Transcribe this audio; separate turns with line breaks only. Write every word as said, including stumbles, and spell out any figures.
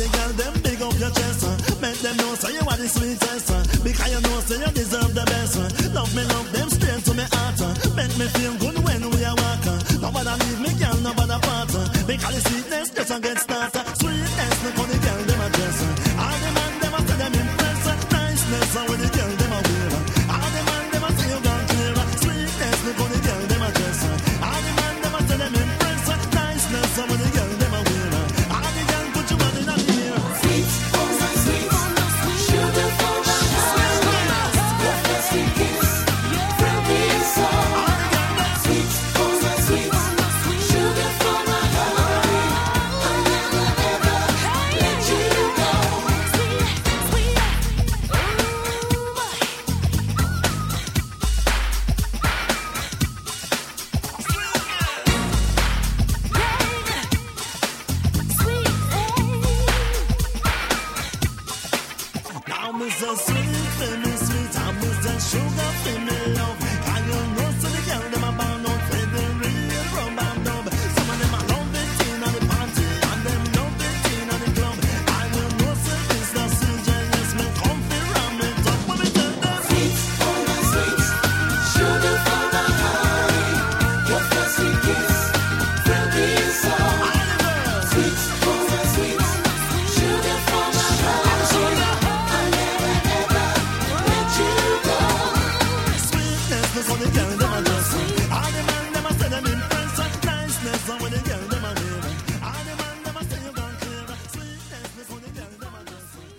the girl them big up your chest. Make them know say you are the sweetest. Because you know say you deserve the best. Love me, love them straight to me heart. Make me feel good when we are walking. Nobody leave me, girl, nobody part. Because the sweetness just a get started. Sweetness, look how the girl them a dress. All the man them a say them impress. Niceness, how the girl them a wear. All the man them a say you gone clear. Sweetness, look how the girl them a dress. All the man them a say them impress. Niceness, how the girl them a wear. All the girl put you on in a ear. Sweet, oh my sweet, sugar for my heart. Your first sweet kiss from the soul. Sweet, oh my sweet, sugar for my heart. I'll never ever let you go. Sweet, sweet, now me so sweet.